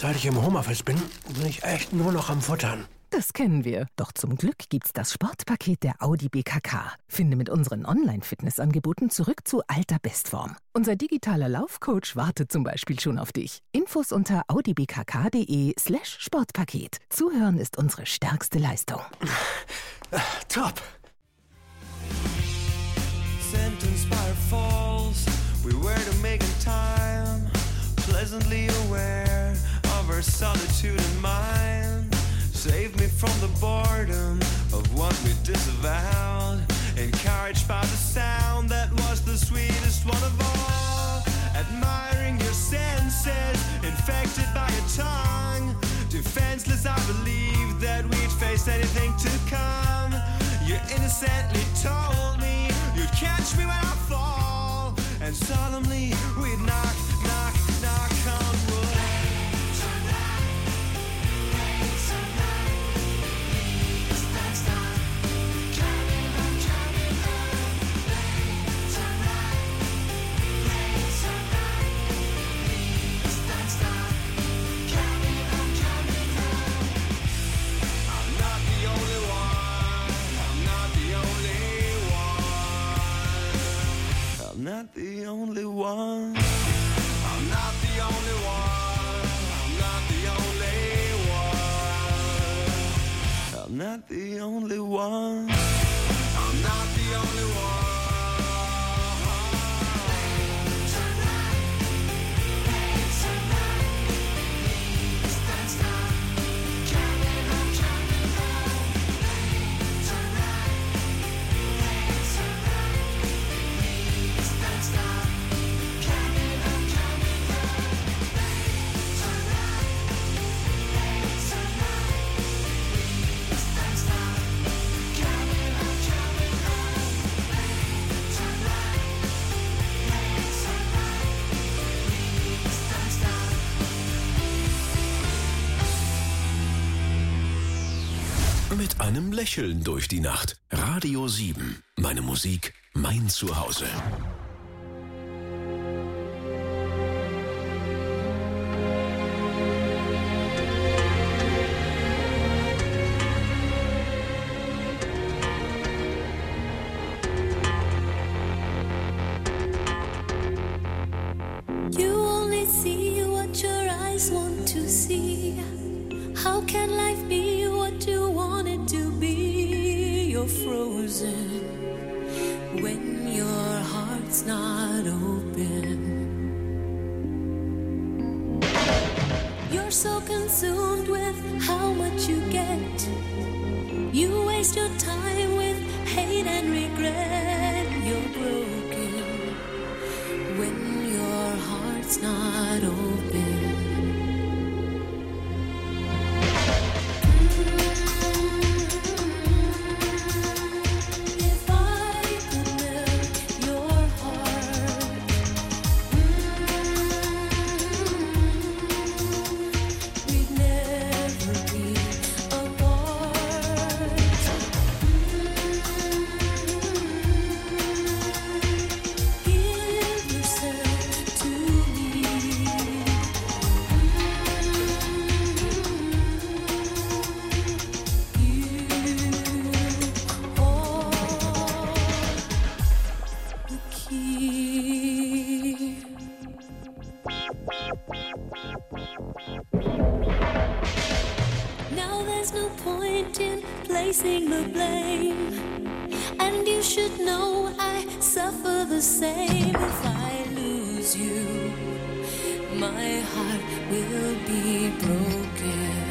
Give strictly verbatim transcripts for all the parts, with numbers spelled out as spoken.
Seit ich im Homeoffice bin, bin ich echt nur noch am Futtern. Das kennen wir. Doch zum Glück gibt's das Sportpaket der Audi B K K. Finde mit unseren Online-Fitnessangeboten zurück zu alter Bestform. Unser digitaler Laufcoach wartet zum Beispiel schon auf dich. Infos unter audibkk.de slash Sportpaket. Zuhören ist unsere stärkste Leistung. Top! Sentence by falls, we were to make in time, pleasantly aware of our solitude in mind. Save me from the boredom of what we disavowed, encouraged by the sound that was the sweetest one of all. Admiring your senses, infected by your tongue. Defenseless, I believed that we'd face anything to come. You innocently told me you'd catch me when I fall, and solemnly we'd knock, knock, knock on wood. I'm not the only one. I'm not the only one. I'm not the only one. I'm not the only one. I'm not the only one. Mit einem Lächeln durch die Nacht. Radio sieben. Meine Musik, mein Zuhause. You only see what your eyes want to see. How can life be what you want it to be? You're frozen when your heart's not open. You're so consumed with how much you get. You waste your time with hate and regret. You're broken when your heart's not open. Now there's no point in placing the blame, and you should know I suffer the same. If I lose you, my heart will be broken.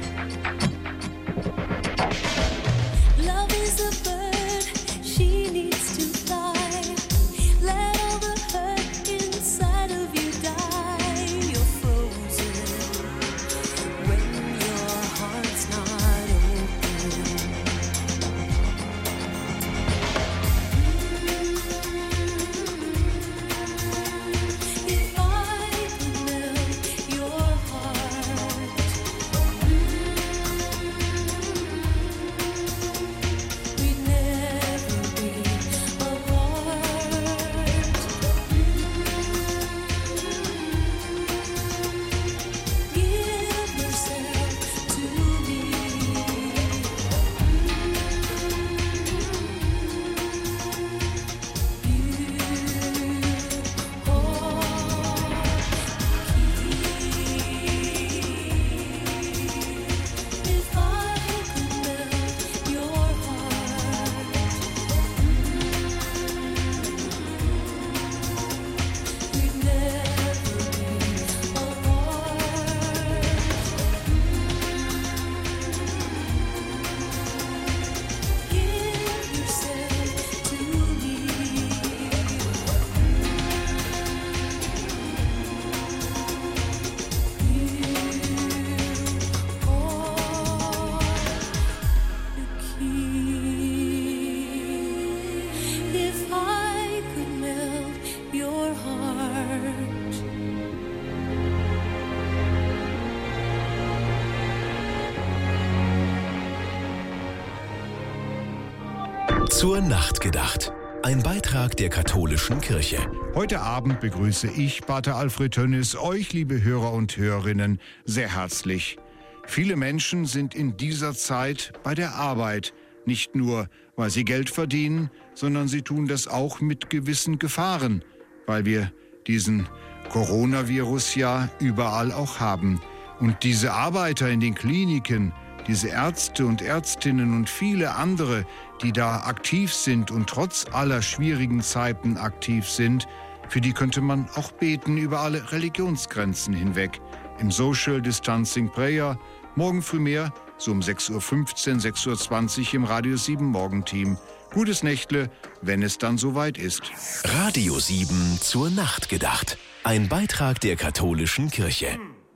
Love is a bird, she needs to fly. Let all the hurt inside of you die. You're frozen when your heart's not open. If I could melt your Zur Nacht gedacht. Ein Beitrag der katholischen Kirche. Heute Abend begrüße ich, Pater Alfred Tönnis, euch, liebe Hörer und Hörerinnen, sehr herzlich. Viele Menschen sind in dieser Zeit bei der Arbeit. Nicht nur, weil sie Geld verdienen, sondern sie tun das auch mit gewissen Gefahren, weil wir diesen Coronavirus ja überall auch haben. Und diese Arbeiter in den Kliniken, diese Ärzte und Ärztinnen und viele andere, die da aktiv sind und trotz aller schwierigen Zeiten aktiv sind, für die könnte man auch beten über alle Religionsgrenzen hinweg. Im Social Distancing Prayer, morgen früh mehr, so um sechs Uhr fünfzehn, sechs Uhr zwanzig im Radio sieben Morgenteam. Gutes Nächtle, wenn es dann soweit ist. Radio sieben zur Nacht gedacht. Ein Beitrag der katholischen Kirche.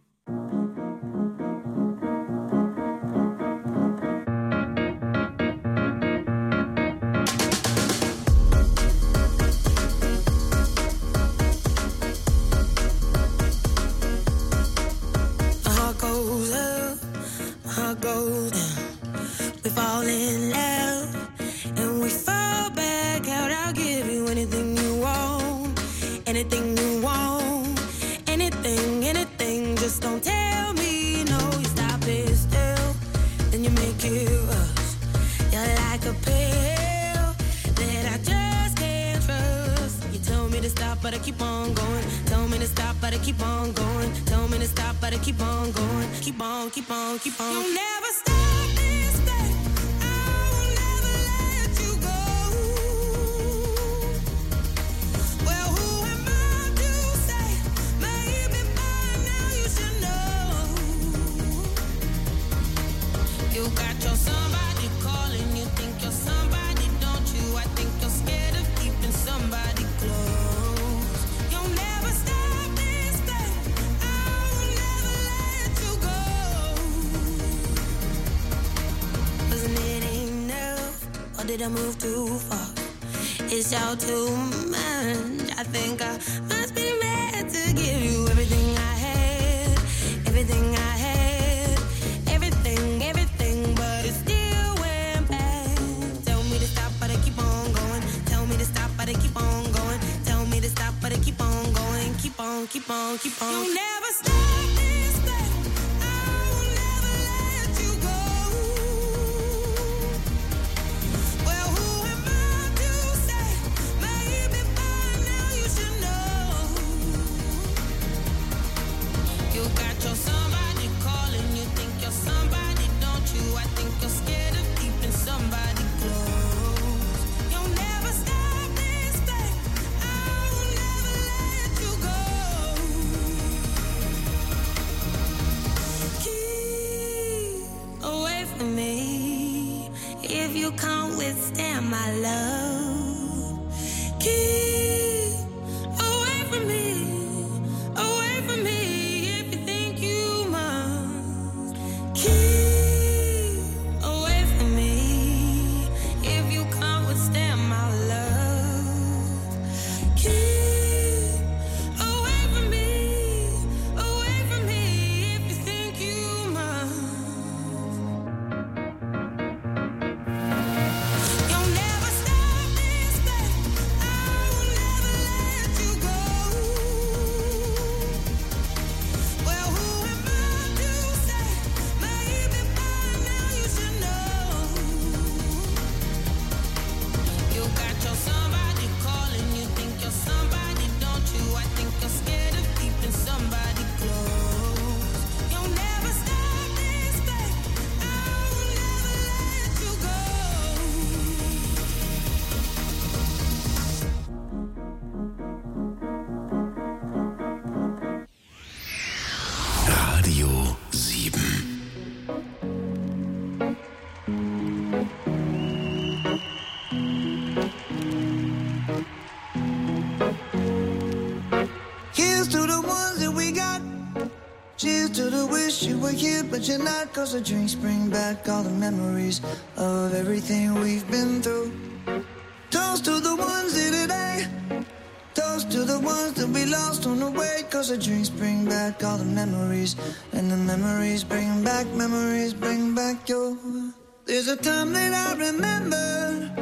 Did I move too far? It's all too much. I think I must be mad to give you everything I had, everything I had, everything, everything, but it still went bad. Tell me to stop, but I keep on going. Tell me to stop, but I keep on going. Tell me to stop, but I keep on going. Keep on, keep on, keep on. You'll never stop this thing. Somebody calling, you think you're somebody, don't you? I think you're scared of keeping somebody close. You'll never stop this thing. I will never let you go. Keep away from me if you can't withstand my love. Keep away from me, away from me. But you're not, 'cause the drinks bring back all the memories of everything we've been through. Toast to the ones here today. Toast to the ones that we lost on the way, 'cause the drinks bring back all the memories. And the memories bring back, memories bring back your... There's a time that I remember when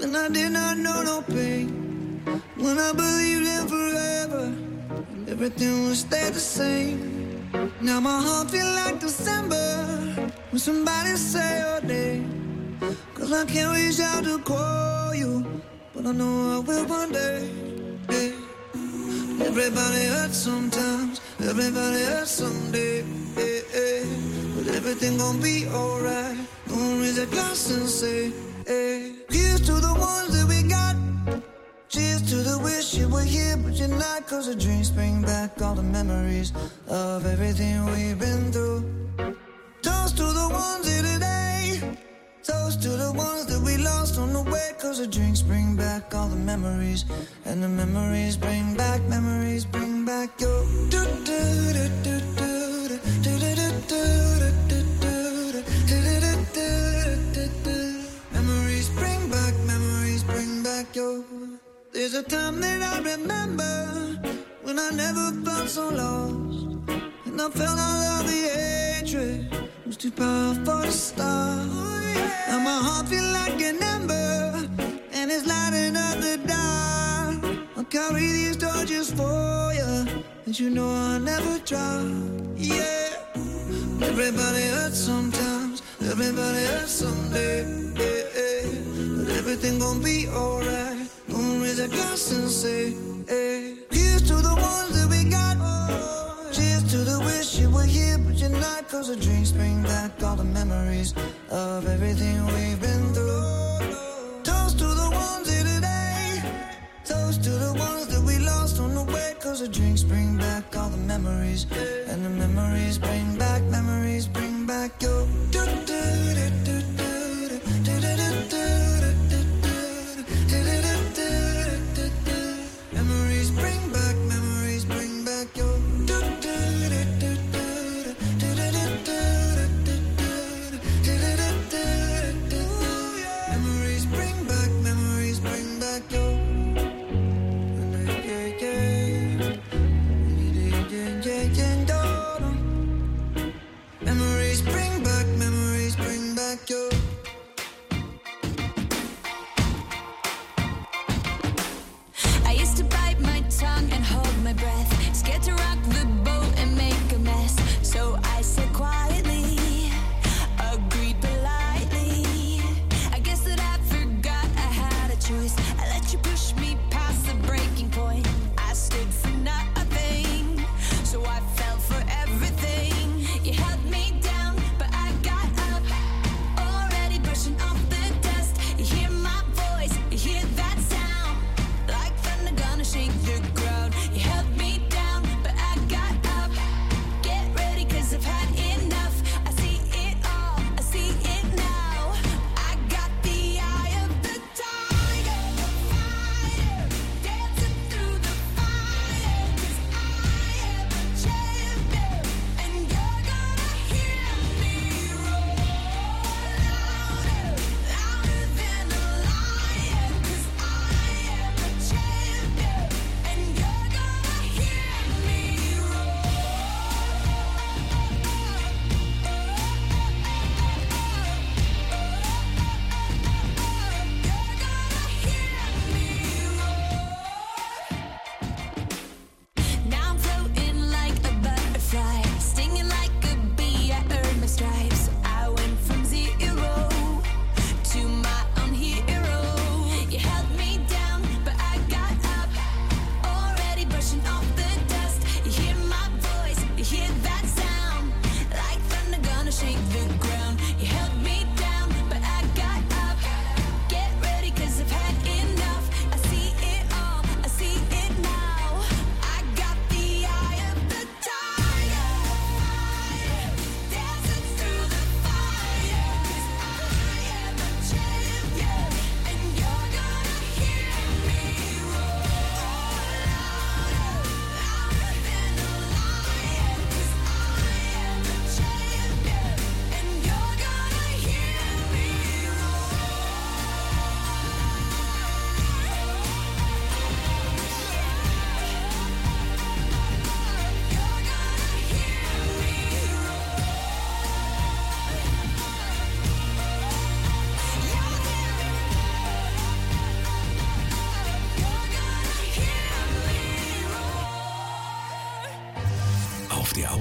when I did not know no pain, when I believed in forever, and everything would stay the same. Now my heart feel like December when somebody say your name. Cause I can't reach out to call you, but I know I will one day. Yeah. Everybody hurts sometimes, everybody hurts someday. Yeah, yeah. But everything gon' be alright. Gonna raise a glass and say, hey. Here's to the ones that we got. Cheers to the wish you were here, but you're not. Cause the drinks bring back all the memories of everything we've been through. Toast to the ones here today. Toast to the ones that we lost on the way. Cause the drinks bring back all the memories. And the memories bring back, memories bring back your do do do do do do do do do do. Memories bring back, memories bring back your. There's a time that I remember when I never felt so lost, and I felt all of the hatred was too powerful to stop. Now my heart feel like an ember, and it's lighting up the dark. I'll carry these torches for you, and you know I'll never drop. Yeah, everybody hurts sometimes, everybody hurts someday. Yeah, yeah. But everything gon' be alright. Gonna raise a glass and say, hey. Here's to the ones that we got. Cheers to the wish you were here, but you're not. Cause the drinks bring back all the memories of everything we've been through. Toast to the ones here today. Toast to the ones that we lost on the way. Cause the drinks bring back all the memories. And the memories bring back, memories bring back your do do do do do do do do do. Memories bring back, memories bring back your do do do do do do do do do. Memories bring back, memories bring back your.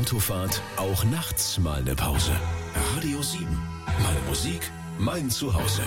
Autofahrt, auch nachts mal eine Pause. Radio sieben. Meine Musik, mein Zuhause.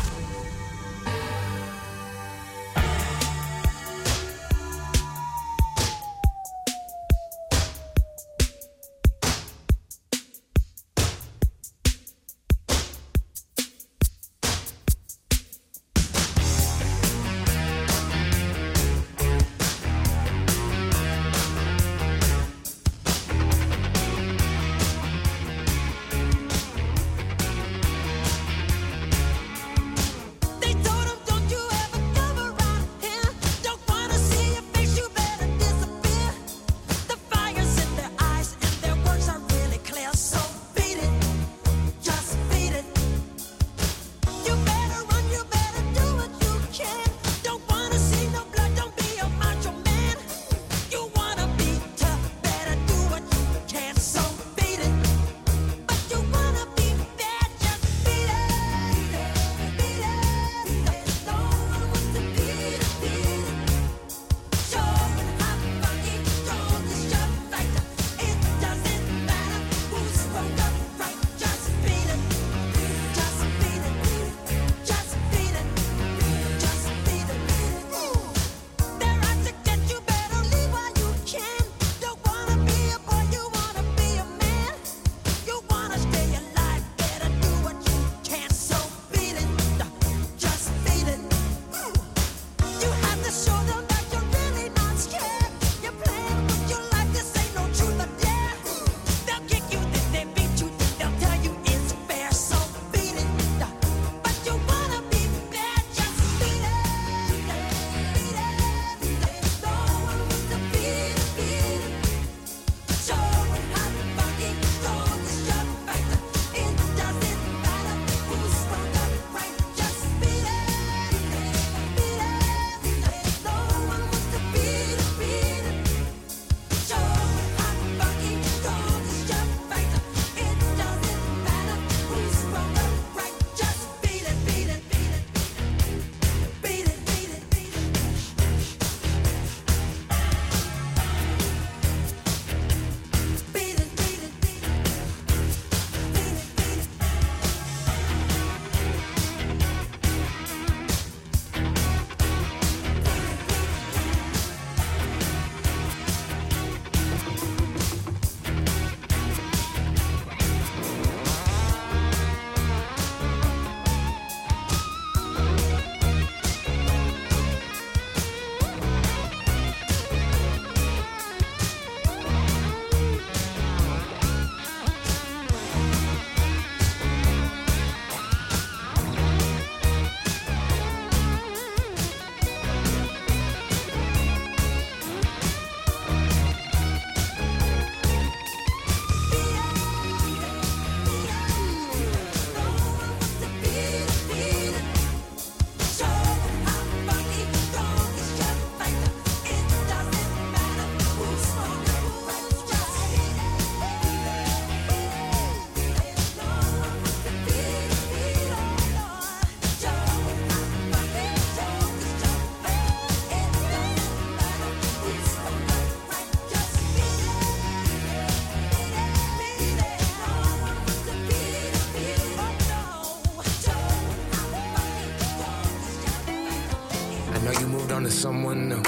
Someone new.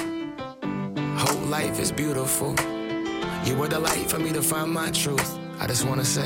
Whole life is beautiful. You were the light for me to find my truth. I just wanna say